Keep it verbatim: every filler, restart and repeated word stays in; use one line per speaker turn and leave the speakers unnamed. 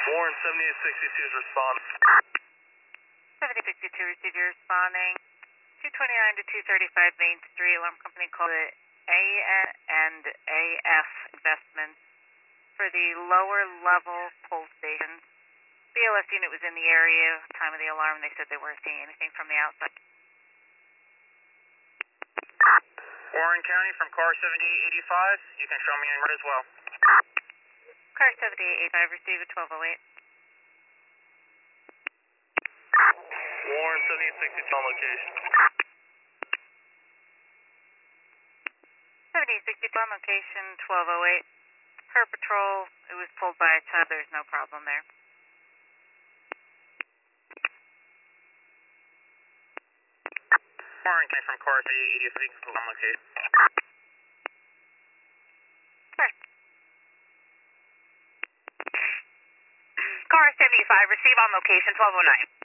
Warren seventy-eight sixty-two is responding.
seventy sixty-two, receive your responding. two twenty-nine to two thirty-five Main Street, alarm company called it A and A F Investments for the lower level pole station. B L S unit was in the area, time of the alarm, they said they weren't seeing anything from the outside.
Warren County from car seventy-eight eighty-five, you can show me in red as well.
Car seventy-eight eighty-five, receive at twelve oh eight.
Warren seventy-eight sixty-two on location.
seventy-eight sixty-two on location, twelve oh eight. Per patrol, it was pulled by a tub, there's no problem there.
Warren County from car seventy-eight eighty-five, on location.
Sure. Car seventy-five, receive on location, twelve oh nine.